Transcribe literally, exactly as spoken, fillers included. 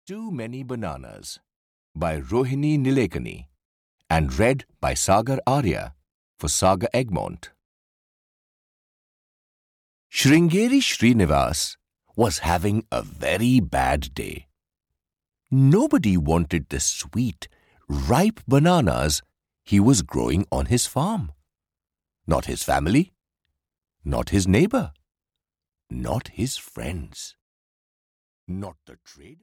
Too Many Bananas by Rohini Nilekani and read by Sagar Arya for Saga Egmont. Sringeri Srinivas was having a very bad day. Nobody wanted the sweet, ripe bananas he was growing on his farm. Not his family, not his neighbor, not his friends, not the trader.